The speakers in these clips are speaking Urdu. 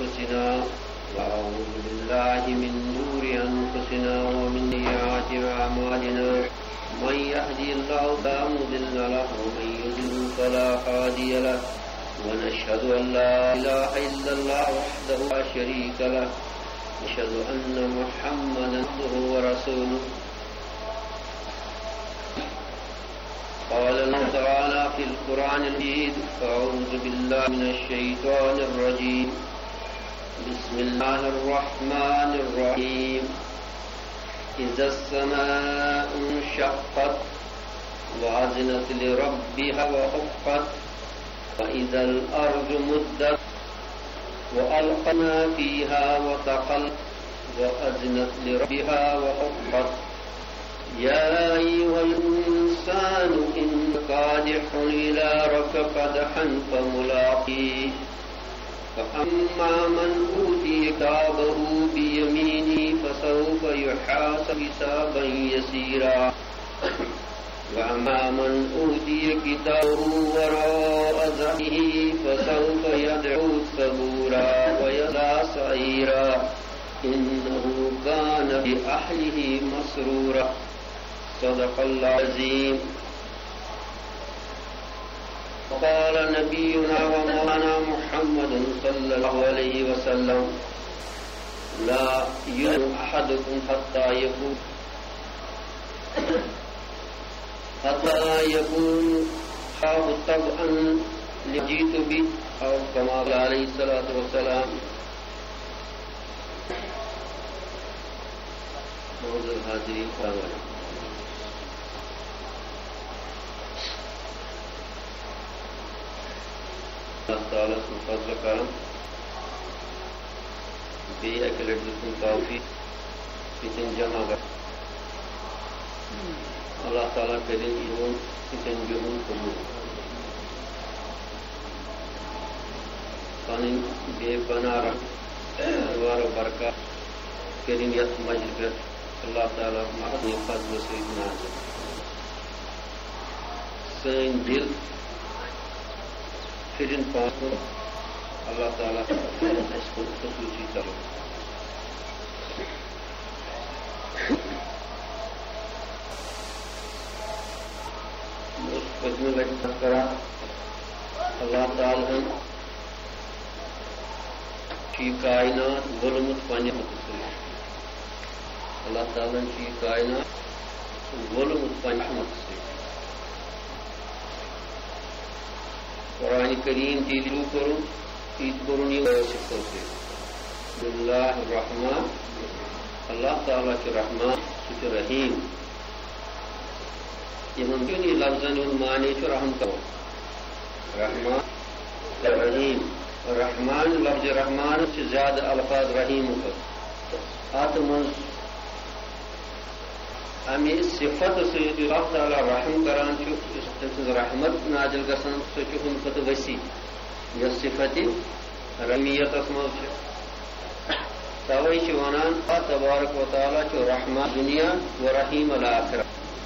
أنفسنا وأعوذ بالله من شرور أنفسنا ومن سيئات أعمالنا من يهدي الله فلا مضل له ومن يضلل فلا هادي له ونشهد أن لا إله إلا الله وحده لا شريك له نشهد أن محمدا عبده ورسوله قال الله تعالى في القرآن المجيد أعوذ بالله من الشيطان الرجيم بسم الله الرحمن الرحيم إذا السماء انشقت وأذنت لربها وحقت وإذا الأرض مدت وألقى ما فيها وتقلت وأذنت لربها وحقت يا أيها الإنسان إنك كادح إلى ربك كدحا فملاقيه فأما من أوتي كتابه بيمينه فسوف يحاسب حسابا يسيرا وأما من أوتي كتابه وراء ظهره فسوف يدعو ثبورا ويصلى سعيرا إنه كان بأهله مسرورا صدق الله العظيم. وقال نبينا ومولانا محمد صلى الله عليه وسلم لا يؤمن أحدكم حتى يكون حاب طبعا لجيت به أو كما قال عليه الصلاة والسلام. معزز حاضرین السلام علیکم. اللہ تعالیٰ سن فضل کرم بیٚیہِ اَکہِ لٹہِ دِژٕن توفیٖق ییٚتٮ۪ن جمع گژھُن. اللہ تعالیٰ کٔرِنۍ یِہُنٛد ییٚتٮ۪ن بِہُن قبوٗل. پنٕنۍ بیٚیہِ پناہ وارٕ برکات کٔرِنۍ یتھ مجلہِ پٮ۪ٹھ اللہ تعالیٰ محض فضلہٕ سۭتۍ نازِل. سٲنۍ دِل پھِرِن پانہٕ کُن اللہ تعالیٰ کٔرِنۍ اَسہِ کُن خصوٗصی طلب. پٔتمہِ لٹہِ کتھ کران اللہ تعالیٰ ہن چھُ یہِ کائنات وولمُت پننہِ حُکمہٕ سۭتۍ. اللہ تعالیٰ چھُ یہِ کائنات وولمُت پننہِ حُکمہٕ سۭتۍ. قرآن کریم تہِ شروع کوٚرُن تیٖتۍ کوٚرُن یہِ وٲسِف سۭتۍ. بِسمِللہ الرحمن اللہ تعالیٰ چھُ رحمان سُہ چھُ رحیٖم. یِمن دۄن یہِ لفظن ہُنٛد معنی چھُ رحم کرُن. رحمان تہٕ رحیٖم. رحمان لفظ رحمانس چھِ زیادٕ الفاظ رحیٖم کھۄتہٕ. اتھ منٛز امہِ صفت سۭتۍ یُس اللہ تعالیٰ رحم کران چھُ یُس تٔمۍ سٕنٛز رحمت نازل گژھان سۄ چھِ ہُمہِ کھۄتہٕ ؤسیع یۄس صفت رحمیتس منٛز چھِ. توے چھِ ونان اللہ تبارک و تعالیٰ چھُ رحمان دنیا و رحیٖم الآخرہ.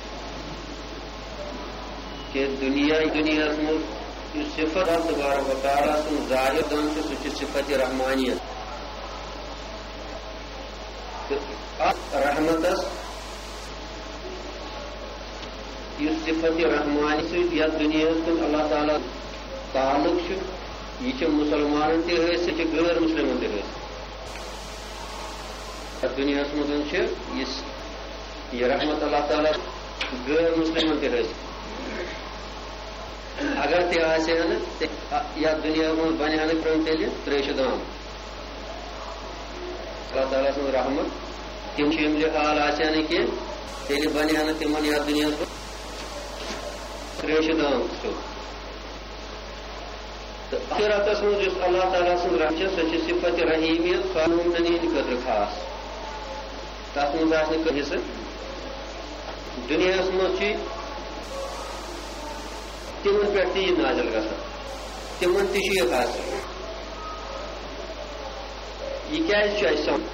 کہ دنیاہس منٛز یُس صفت اللہ تبارک و تعالیٰ سُنٛد ظٲہِر گژھان چھُ سُہ چھُ صفت رحمانیت. تہٕ اتھ رحمتس یُس صفت رحمانی سۭتۍ یتھ دُنیاہس کُن اللہ تعالیٰ تعلق چھُ یہِ چھِ مُسلمانن تہِ حٲصِل یہِ چھِ غٲر مُسلمن تہِ حٲصِل. یتھ دُنیاہس منٛز چھِ یہِ رحمت اللہ تعالیٰ غٲر مُسلمن تہِ حٲصِل. اگر تہِ آسہِ ہا نہٕ یتھ دُنیاہس منٛز بنہِ ہا نہٕ پیٚوان تیٚلہِ تریشہِ دام. اللہ تعالیٰ سٕنٛز رحمت تِم چھِ یِم حال آسہِ ہا نہٕ کینٛہہ تیٚلہِ بنہِ ہا نہٕ تِمن یتھ دُنیاہس منٛز تریشہِ دام سیوٚد. تہٕ آخرتس منٛز یُس اللہ تعالیٰ سٕنٛز رحمت چھِ سۄ چھِ صفت رحیٖمیت سۄ مومنن ہٕنٛدِ خٲطرٕ خاص. تتھ منٛز آسہِ نہٕ کانٛہہ حِصہٕ. دُنیاہس منٛز چھِ تِمن پٮ۪ٹھ تہِ یہِ نازل گژھان تِمن تہِ چھُ یہِ حٲصِل. یہِ کیازِ چھُ اَسہِ سمجھ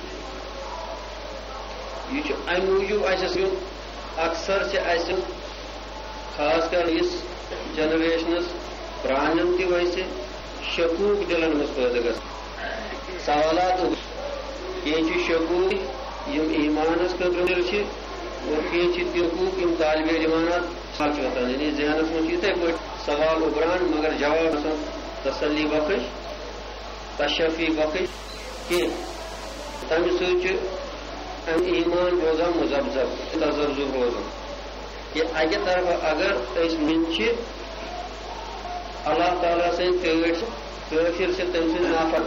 یہ امہ موجود اکثر خاص کر اس جنریشنس پرانن تہ ویسے شکوک دلن مز پیدا گژھان سوالات کی شکوک یم ایمانس خطر اور کی تحقوق یم طالب علمانات سچ وتان یعنی ذہنس من اتھے پہ سوال ابران مگر جواب تسلی بخش تشفی بخش کی تمہ سۭتۍ ام ایمان روزان مذبذب تذبذب روزان کہ اکہ طرف اگر اس منچ اللہ تعالیٰ سن کافر سے تم سن نافر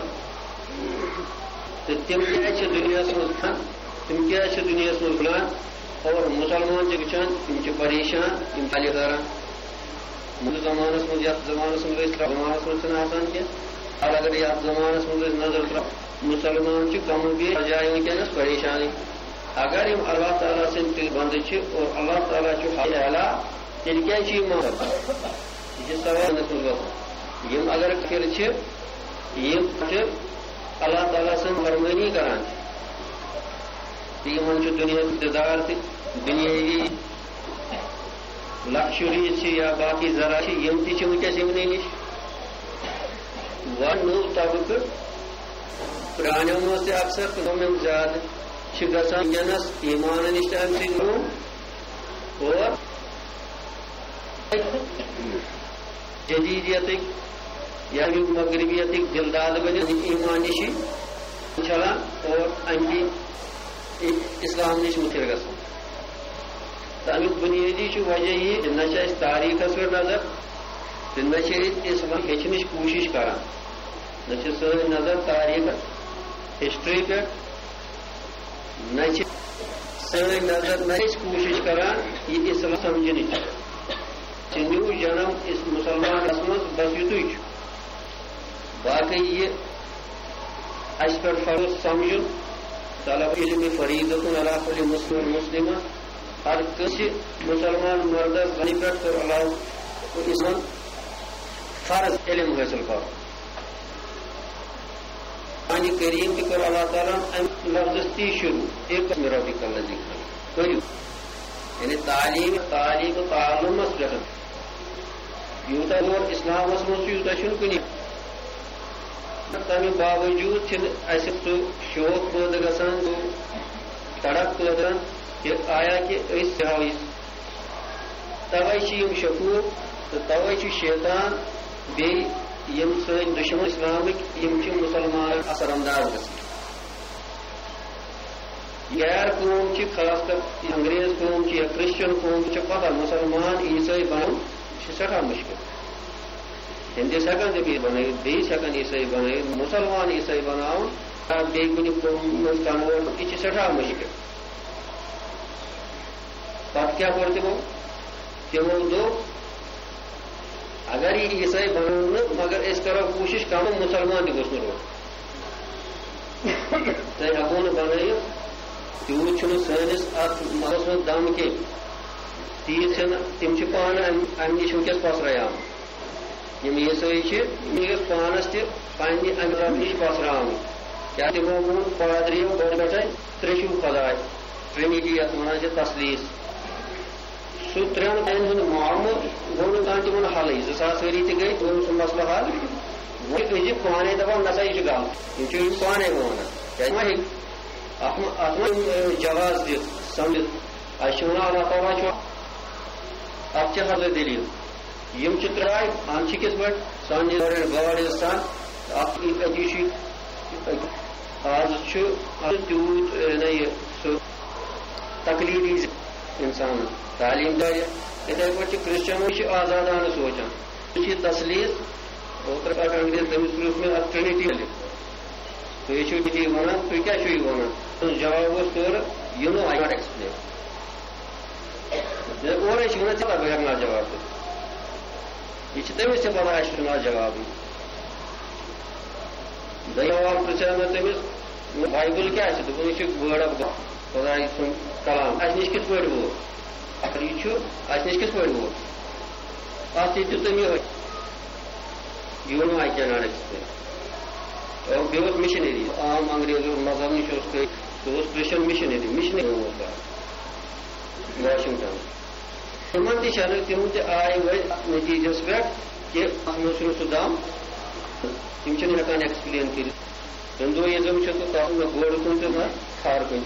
تو تم کیا دنیا من تم کیا دنیا من بلان اور مسلمان وچان تم پریشان تم خالی کران زمانس من یت زمانس من زمانس من آسان کی اگر یت زمانس من نظر تر مسلمان کم و بیش جائے ونکس پریشانی اگر یم اللہ تعالیٰ سن بند اور اللہ تعالیٰ اعلیٰ تیل کیا مانگ یہ سوال یم اگر پھر اللہ تعالیٰ سن فرمانی کران یمن دنیا اقتدار دنیاوی لکشری یا باقی ذرا یم تہ ونکس یمن نش و نو طبقہ پرانو مز اکثر تم زیادہ گھان ینس ایمان نش تم سن اور جدیدیت یا مغربیت دلداد بن ایمان نش چلان اور امی اسلام نش متر گھان تمیک بنیادی وجہ یہ نہ تاریخس پہ نظر تو نہ ہچنچ کوشش کران نہ سن نظر تاریخ ہسٹری پہ نہ سن نظر نہ کوشش کران یہ اسلام سمجھنچ نیو جنم اس مسلمان مز بس یت باقی یہ اس پہ فرض سمجھن طلب علم فریضۃ علی کل مسلم مسلمہ ہر کسی مسلمان مردس زنی پہ کر اللہ اسلام فرض علم حاصل کر قرآن کریم کی کر اللہ تعالیٰ لفظ تی شروع ایک قسم ربک الذی کرو یعنی تعلیم تعلم پہ یوتا اور اسلام من یوتا کنی تمہ باوجود اس شوق پید گھان تڑپ پید کہ آیا کہ توے شکوک تو توے شیطان یم سن دشمن اسلامک یم مسلمان اثر انداز گھن غیر قوم خاص کر انگریز قوم یا کرسچن قوم پتہ مسلمان عیسائی بن سٹھا مشکل ہندس ہکان بنائت بیس ہکان عیسائی بنائت مسلمان عیسائی بناؤن بیٚیہِ کُنہِ قوم منٛز کنورٹ یہ سٹھا مشکل پتہ کیا کوٚر تمو دوٚپ اگر یہ عیسائی بنو مگر اس کرو کوشش کم مسلمان تہ گوٚژھ نہٕ روزُن تۄہہِ ہٮ۪کو نہٕ بنٲیِتھ تیوٗت چھُنہٕ سٲنِس اتھ محلس منٛز دم کینٛہہ تیٖژ چھنہٕ تِم چھِ پانہٕ امہِ نِش ونکیٚس پسراوٕنۍ یم عیسائی چھِ پانس تہِ پننہِ امہِ رب نِش پسراوٕنۍ کیٛاہ تِمو ووٚن پادریو گۄڈٕ پٮ۪ٹھے ترٛےٚ چھِو خۄداے ٹرینٹی یتھ ونان چھِ تسلیٖس سُہ ترٛٮ۪ن جاین ہُنٛد معاملہٕ گوٚو نہٕ کانٛہہ تِمن حلٕے 2000 ؤری تہِ گٔے گوٚو سُہ مسلہٕ حل وۄنۍ أزِکۍ پانے دپان نسا یہِ چھُ غلط یِم چھِ یِم پانے ونان کیٛازِ ما ہیٚکہِ اتھ ما جواز دِتھ سمجھِتھ اسہِ چھِ ونان اللہ تعالیٰ چھُ اتھ چھِ حضرت دلیٖل یم ترٛاے ہم چھِ کِتھ پٲٹھۍ سانہِ گاڈ از سن اتھ أتی چھُ آز چھُ تیوٗت یہِ سُہ تقلیٖدی انسان تعلیم دار اتھے پٲٹھۍ چھِ کرسچن چھِ آزادانہ سونچان سُہ چھِ تسلیٖس اوترٕ پٮ۪ٹھ انگریز تٔمِس پرٛژھ مےٚ اتھ ٹرینٹی تُہۍ چھِو یہِ ونان تُہۍ کیٛاہ چھِو یہِ ونان جواب اوس تورٕ یہِ نو آی ناٹ ایکسپلین اورے چھِ ونان ژےٚ بہٕ ہٮ۪کہٕ نہٕ جواب دِتھ یہ تمس تہ پتہ اَسہِ چھُنہٕ جوابٕے دوٚیِم سوال پرٛژھیو مےٚ تٔمِس بایبل کیٛاہ چھِ دوٚپُن یہِ چھُ وٲرڈ آف گاڈ خۄداے سُنٛد کلام اَسہِ نِش کِتھ پٲٹھۍ ووت اگر یہِ چھُ اَسہِ نِش کِتھ پٲٹھۍ ووت اتھ تہِ دیُت تٔمۍ یِہوٚے یہِ ووٚن آی کین ناٹ ایکسپلین اور بیٚیہِ اوس مِشنٔری عام انگریزو مذہب نِش اوس سُہ اوس کرسچن مِشنٔری اوس واشنگٹن تمن تہِ چھنہٕ تِم تہِ آیہِ وۄنۍ نتیٖجس پٮ۪ٹھ کہِ اتھ منٛز چھُنہٕ سُہ دم تِم چھِنہٕ ہٮ۪کان ایکسپلین کٔرِتھ ہندوئزم تک گوڑ کن تو کھار کن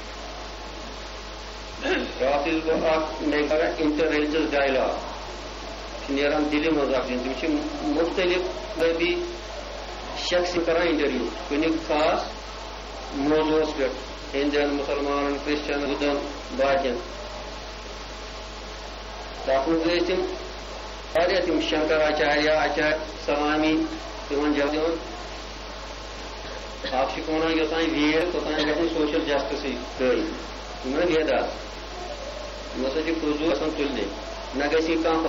انٹر ریلیجس ڈائلاگ نیران دل مز تم مختلف مذہبی شخص کران انٹرویو کن خاص موضوع پہ ہندین مسلمان کرسچن بدھن باقین تک گئی تم شنکراچاریہ آچاریہ سوامی تمن جب آپ ونان یوتان ویل توتان گھر سوشل جسٹس قائم ویدات ہسا فضول آسان تلنے نہ گی کم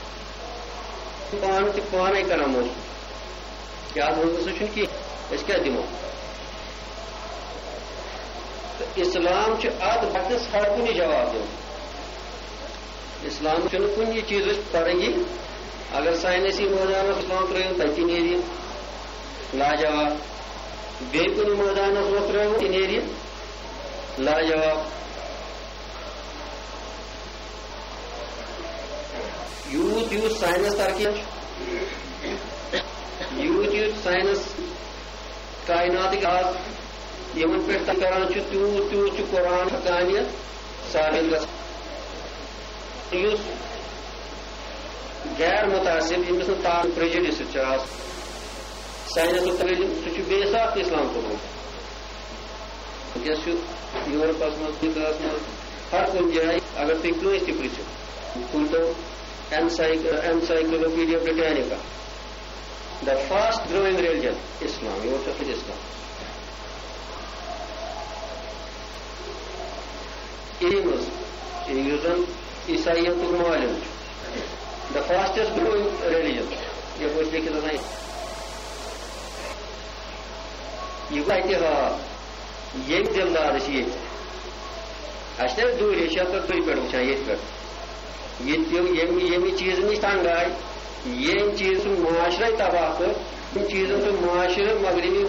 پان پانے کران موضوع کیا سا کی کیا دمو اسلام ات وقتس ہر کن جواب دن اسلام کن یہ چیز پڑی اگر سائنسی میدان اسلام ترو تھی نیری لاجواب بی کن میدان ترو یہ نیری لاجواب یوت یوت سائنس ترقی یوت یوت سائنس کائنات آز یمن پہ کران تیوت تیوت قرآن حقانیت ثابت گژھان غیر متاثر یمس تام پریجڈس سائنس تعلیم سہ بیس اخ اسلام کوٚرمُت ونکس یورپس مز ہر کن جائیں اگر تھی کنس تہ پرژھو کھولتو encyclopaedia Britannica the fast growing religion اسلام یہ اسلام یہ زن عیسائیت معلوم دا فاسٹسٹ گروئنگ ریلیجن یہ لکھت آسان یہ اتحاد یم دلدار یہ دور یہ دور پہ وچان یہ چیز نش تنگ آئی یم چیز معاشرے تباہ کر ان چیزن سے معاشرے مغربی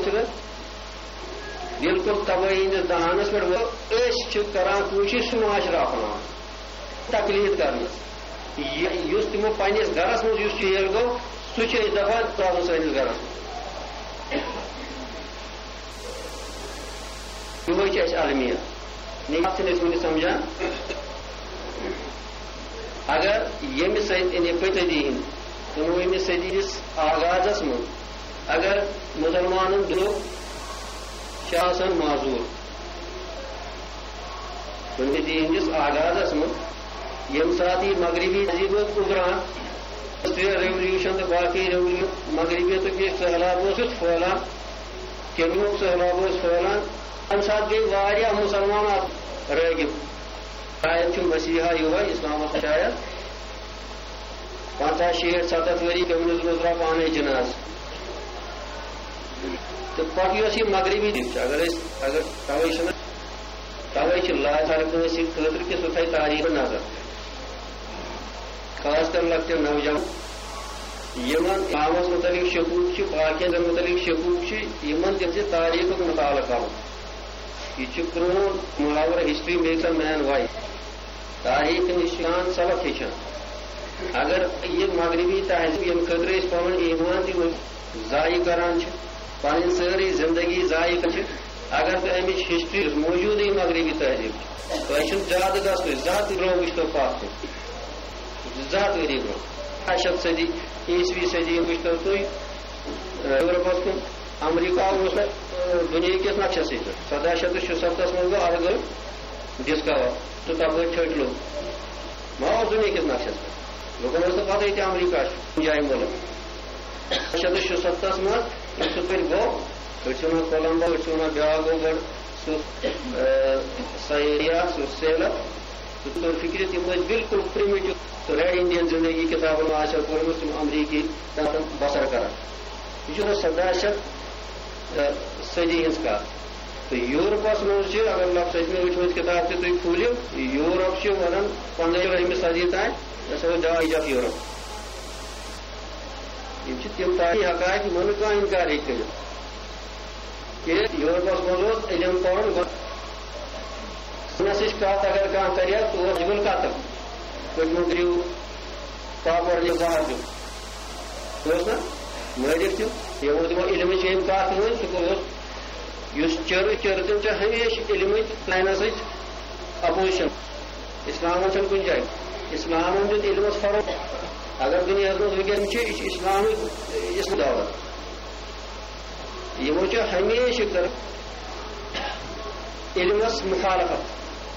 بالکل تباہی ہندس دہانس پہ کران کوشش سہ معاشرہ اپنان تقلید کرنے تمو پنس گرس مز چیل گو سہ دپان ترو سنس گرس یہ المیہ نیت ون سمجھان اگر یم پتدی ہند 19ویں صدی کس آغازس من اگر مسلمان دل آسان معذور 19ویں صدی ہندس آغازس من یم سات یہ مغربی تہذیب ابران ریولیوشن تو باقی مغربیت کے سہلاب پھہلان کمیوک سہلاب پھہلان ام سات گئی واریاہ مسلمان راغب شاید مسیحا یہ اسلام شاید 50 60 70 وری کمیونزم درا پانے جناز تو پہ یہ مغربی دل اگر توے لاج ہر کنس خاطر کہ سہ تھے تاریخ نظر خاص کر لکٹے نوجوان یمن اسلامس متعلق شکوک باقی متعلق شکوک یمن تم سے تاریخ مطالعہ کرو یہ پرون محاور history makes a man wise تاریخ نشان سبق ہچان اگر یہ مغربی تہذیب یم خاطر پن ایمان تہ ضائع کران پن ساری زندگی ضائع اگر تو امچ ہسٹری موجود مغربی تہذیب تھی زیادہ گھن زیادہ برو وچتو پاک زیادہ ؤری برو 10 صدی 20ویں صدی وچتو تھی یورپس کن امریکہ دنیا کس نقشس 1766 من گو ارگل ڈسکور تو تب چھٹ لوگ ما دنیا کس نقشس پہ لوگوں تو پتہ یہ امریکہ جائیں ملک 1766 من سہ پہ گو ون کولمبو ون بیاا گو گڑ سیریا سہ سیلر طور فکر تم بالکل پریمیٹو ریڈ انڈین زندگی کتابن میں پورمت تم امریکی بسر کران یہ 17 صدی ہز کت تو یورپس مز اگر لفظ میں وچمت کتاب تھی تھی کھولو یورپ ونان 15ویں صدی تان یہ سا ڈاج آف یورپ تم تاریخی حقائق من کھانا انکار ہیکہ کہ یورپس مز علم پڑھن سنس کت اگر کھانا کرے تو جبل قتل پتم کریو پاپڑ دو باہر دو نا مالک تم یہ تمو علم کت ون سہ اس چر تم ہمیشہ علم سائنس اپوزیشن اسلام کن جائے اسلام دیت علمس فروغ اگر دنیا ونکس اسلام اس دعوت یمو ہمیشہ کر علمس مخالفت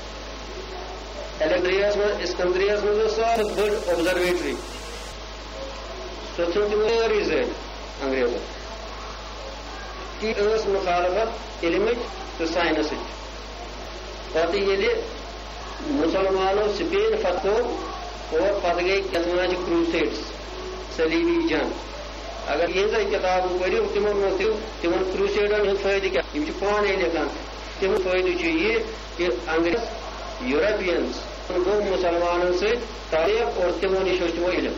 اسکندریہ سب بڑ اوبزرویٹری سو تمو ساری زل انگریزن تی مخالفت علم تو سائنس پتہ یل مسلمانوں سپین فتح اور پتہ گئی کتنا کروسیڈس صلیبی جنگ اگر یہ کتاب پڑھو تمن کروسیڈن ہند فائدہ کیا پانے لکھان تم فائدہ یہ کہ انگریز یورپینس گو مسلمانوں سے تعریف اور تمو نش تمو علم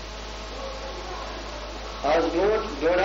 آج ڈوڑ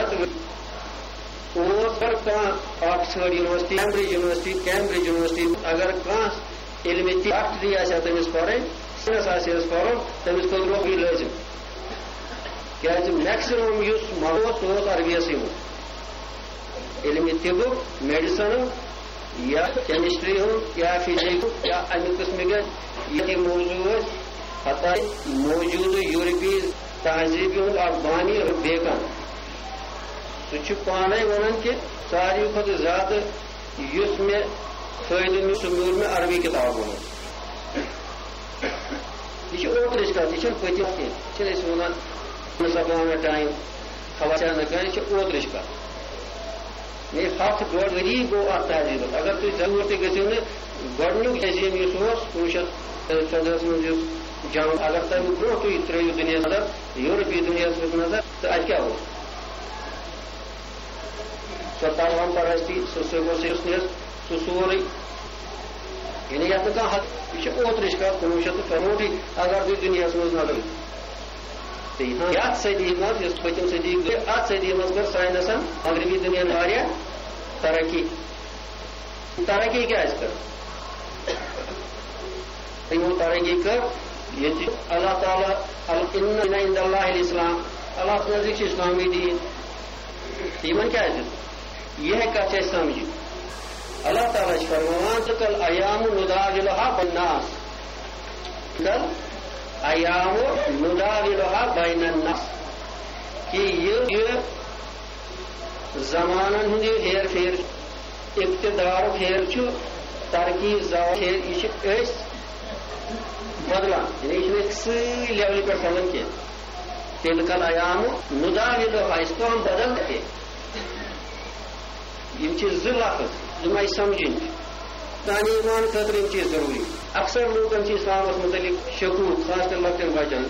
ہتھ آکسفورڈ یونیورسٹی کیمبرج یونیورسٹی اگر کھانا علم ڈاکٹری آمس پڑھیں سائنس پڑھن تمس خطر یہ لازم کیا میکسمم اس ماحول عربیس من علم طبک میڈیسن یا کیمسٹری ہند یا فزکس یا امہ قسم یہ موضوع حتہ موجود یورپی تہذیب ہند اخ بانی اور بیکان سہ پانے ونان کہ ساروی کھت زیادہ اس میں فائدہ سہ میول میں عربی کتاب ون یہ اوترچ کت یہ پتم کی ونان سپان ٹائم خبر یہ اوترچ کت یہ ہاتھ ڈوڑ ؤری گو ات تہذیب اگر تھی ضرور تھی گھو نا گۄڈنیُک تہذیب اس 1914 من جنگ اگر تمہ برو تھی ترو دنیا نظر یورپی دنیا نظر تو ات کیا سو تعلیم پرستی سو سیکولرس سہ سورے یعنی یہ حد یہ اوترچ کت 1964 اگر تھی دنیا مز نظر یت صدی مز پتم صدی گئی ات صدی مز کر سائنسن مغربی دنیا واریاہ ترقی کیا کر تمو ترقی کر یہ اللہ تعالی ان عند اللہ الاسلام اللہ نزدیک اسلامی دین یمن کیا یہ کت سمجھ اللہ تعالی فرمان کل ایام نداولها بالناس کل ایام نداولها بین الناس کہ یہ زمانن ہند ہیر پھیر اقتدار پھیر ترقی زوال پھیر یہ بدلان یعنی یہ سی لیول پہ بدلان کی تیل کل ایام نداولها اس کو ہم بدلتے یہ زٕ لفظ یم آئی سمجھن سانہ ایمان خاطر یہ چیز ضروری اکثر لوکن اسلامس متعلق شکوک خاص کر لکٹن بچن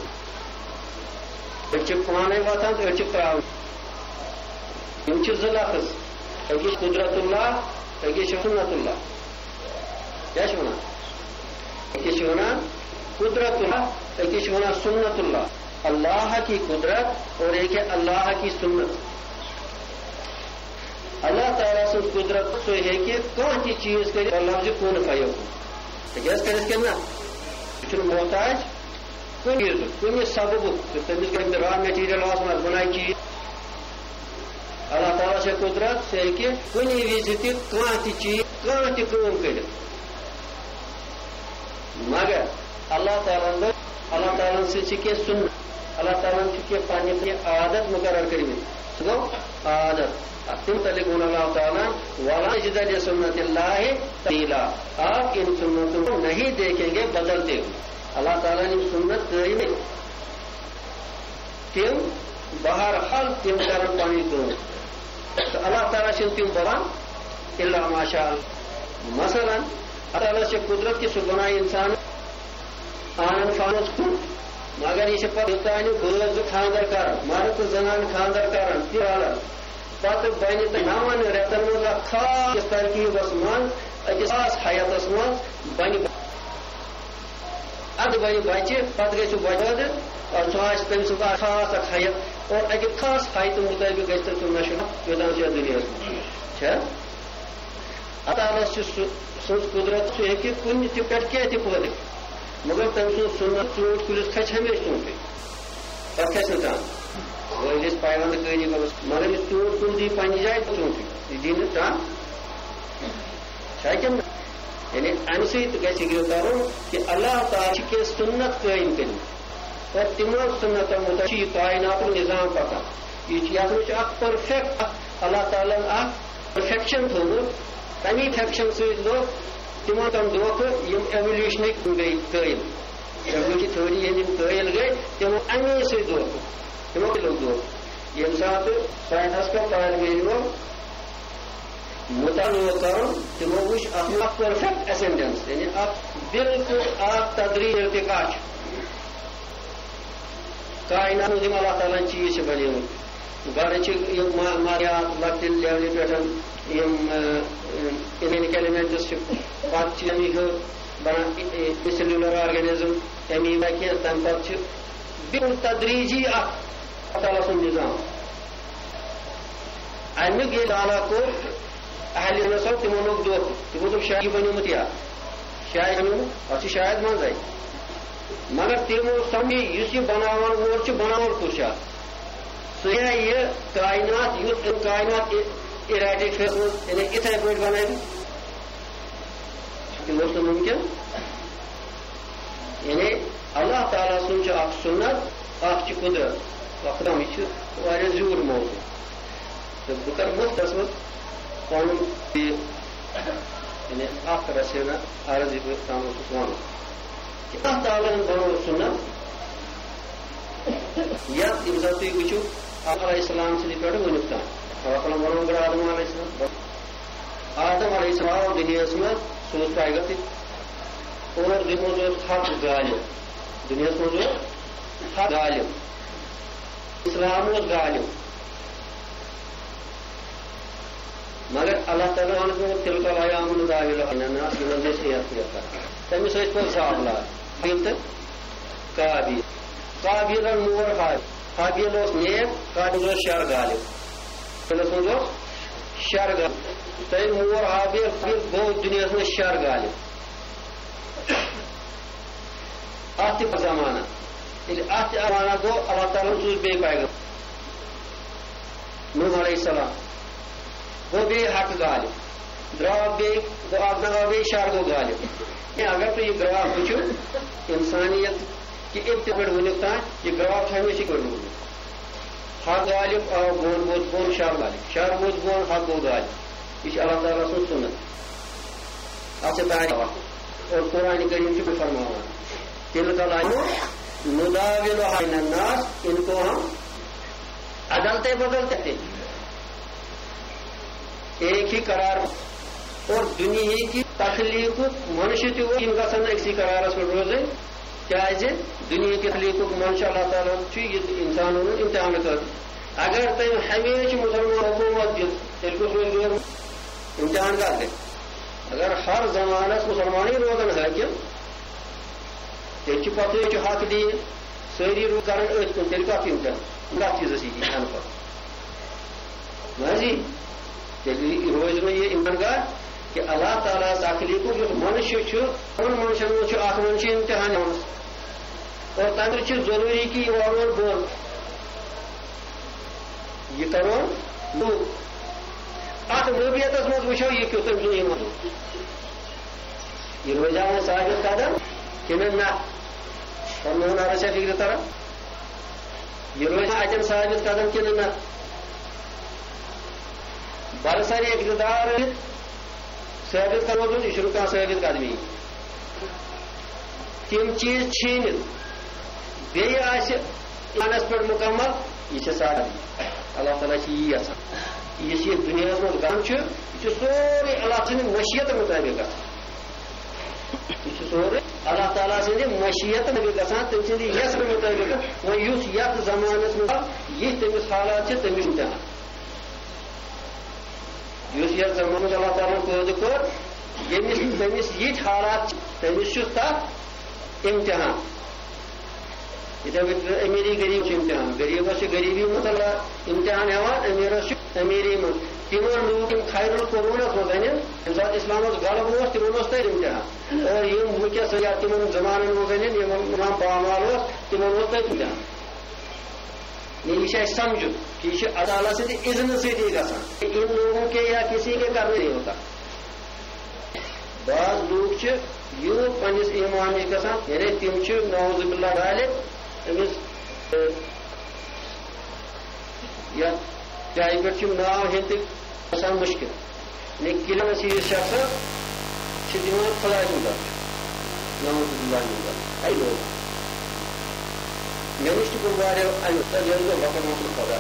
أڑ پانے واتان تو أڑ تراون یم زٕ لفظ أکِس قدرت اللہ أکِس سنت اللہ کیا ونان أکِس ونان قدرت اللہ أکِس ونان سنت اللہ اللہ کی قدرت اور ایک ہے اللہ کی سنت اللہ تعالیٰ سن قدرت سو ہے کہ کون تی چیز کر لفظ کون فیو کر نا یہ محتاج کن چیز کن سبب تمس کر را میٹیریل من بنائے چیز اللہ تعالیٰ سے قدرت سہ کہ کن وز تہ چیز کم کر مگر اللہ تعالیٰ سے کی سنت اللہ تعالیٰ کی پنہ عادت مقرر کرم سہ گو عادت تم متعلق اللہ تعالیٰ ولا تجد سنت اللہ تبدیلا آپ ان سنتوں کو نہیں دیکھیں گے بدلتے ہوئے اللہ تعالیٰ نے سنت قائم تم بہرحال تم کر پانی تو اللہ تعالیٰ سے تم بڑا الا ماشاء مثلا اللہ تعالیٰ سے قدرت کی سبنا انسان آنن فانوس کو مگر یہ پتہ بز خاندر کر مرد زنان خاندر کر پتہ بن تو 9 رتن مز خاص ترکیبس من اکس خاص حیاتس من بن اد بن بچہ پتہ گھو بچہ اور سہ تم سب خاص اک حیات اور اکہ خاص حیات مطابق گھس تم نشر یوتان سے دنیا اللہ سن قدرت سہ ہیکہ کن تہ پہ کی پٲدٕ مگر تم سن سنت ژوٗنٛٹھۍ کُلِس کھسہِ ہمیشہ ژوٗنٛٹھٕے پتہٕ کھسہِ نہٕ ترٛام وٲلِس پایونٛد کٲری کرس مگر یہ ژوٗنٛٹھ کُل دی پننہِ جایہِ ژوٗنٛٹھٕے یہ دی نہٕ ترٛام شاید یعنی امہ ست گھر کہ اللہ تعالی کی سنت قائم کریں اور تمو سنتوں مطابق یہ کائنات نظام پکا یہ پرفیکٹ اللہ تعالیٰ پرفیکشن تھوت تمی فیکشن ست لوگ تمو تم دھوکہ ایولیوشنک گئی قائل ایولیوشن تھوڑی یم قائل گئی تمو امی ست دھوکہ تمو لوگ دھوکہ یم سات سائنس کا طالب علموں مطالعہ کرو تمو وچ اخ پرفیکٹ اسینڈنس یعنی بالکل تدریج ارتقا کائنات اللہ تعالیٰ چیز بنے گھر ماریات لکٹ لیولہ پہ انیک ایلیمنٹس پتہ بنان سیلولر آرگنزم امی کی تم پتہ بالکل تدریجی اللہ تعالیٰ سن نظام امیک یہ تعالیٰ کو اہل صاحب تمو لوگ دھوکہ تمو دوپ شاید بنیومت یا شاید بنیومت اتھ شاید من آئی مگر تمو سمجھ اس بناون وول بناون کس سہ یہ کائنات یھ کائنات ارادک یعنی اتھے پہ بنائے تمو ممکن یعنی اللہ تعالیٰ سن اخ سنت اخ قدرت اخدم یہ زیور موضوع تو بہ کر مختصر پن یعنی اخ رسینا عرض تام ون کہ اللہ تعالیٰ بنو سنت یت یم زن تھی وچو علیہ السلام سند پہ ونیک تام بنو گو آدم علیہ السلام آدم علیہ السلام دنیا مز سہ پیغت اور دنیا حق غالب دنیا مز حق غالب اسلام غالب مگر اللہ تعالیٰ تلک الایام نداولها بین الناس یہ نصیحت کر تمس پہ صاف لال قابیل قابیل مور حابیل نیک قابیل شر غالب تمس مز شر غالب تم مور حابیل گو دنیا میں شر غالب ات زمانہ ات زمانہ گو اللہ تعالیٰ سوز بی پیغام نوح علیہ السلام وہ بھی حق غالب گراف بی شر گو غالب اگر تو یہ گراف وچو انسانیت کی ابتدا ونیک تان یہ گراف ہمیشہ پہ حق غالب آو بون بود بون شر غالب شر بود بون حق گو غالب یہ اللہ تعالیٰ سن سنت ات تاریخ اور قرآن کریم سے فرمانا تلک الایام نداولها بین الناس ان کو ہم عدالتیں بدلتے ہیں ایک ہی قرار اور دنیا کی تخلیق منشی تم گھن اکسی قرارس پہ روزے کیا دنیا کی تخلیق منشا اللہ تعالیٰ انسان امتحان کر اگر تم ہمیشہ مسلمان حکومت دل تیل کس روز امتحان کر دے اگر ہر زمانس مسلمان ہی روزن حاکم تیل پتہ حق دی ساری رو کر تیل کت امتحان کت چیز ان پہ جی روز میں یہ امتحان کہ اللہ تعالیٰ تخلیق جو منشی ان منشن مجھ منشی امتحان اور تمہیں ضروری کہ یہ بون یہ کرو ات نوبیت مز وچو یہ کیوں تم سن یہ روزہ ثابت قدم کہ نہ اور رسا فکر طرح یہ روزہ اتن ثابت قدم کہ نہ برسر اقتدار ثابت کرو تو یہ کھانا ثابت قدمی تم چیز چھینت بیس پہ مکمل یہ سارا اللہ تعالیٰ یہ یژھان یہ دنیا من غم یہ سورے اللہ سند مشیت مطابق یہ سورے اللہ تعالیٰ سند مشیت مطابق گھان تم سند یس مطابق وہ یت زمانس مز یہ تمس حالات تمس امتحان یت زمانس اللہ تعالیٰ پید کور تمس یہ حالات تمس تک امتحان اتھے پہ امیری غریب امتحان غریبس غریبی مطلع امتحان امیرس امیری من تم لوگ خیر القرونس مز یمہ سات اسلامس غلب تمن تر امتحان اور ونکس یا تم زمان مز امام پامال تمن تر امتحان یہ سمجھ کہ یہ اللہ سند اذن سی گھان ان لوگوں کے یا کسی کے کرنے نہیں ہوتا بعض لوگ یوت پنس ایمان گھان یعنی تم نوز باللہ غالب امس یتھ جائے پہ ناو ہند گھان مشکل کلم یہ شخص دان خدا سند نوز باللہ اے لوگ مے نش تہ وقت خدا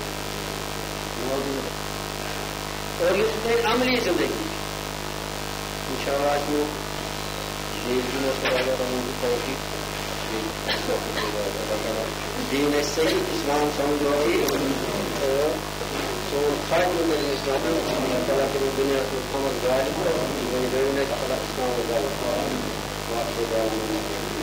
اور یہ عملی زندگی انشاءاللہ دین صحیح اسلام سمجھو سون خاتمہ اسلام اللہ تعالیٰ کے دنیا کو محمد غالب اسلام غالب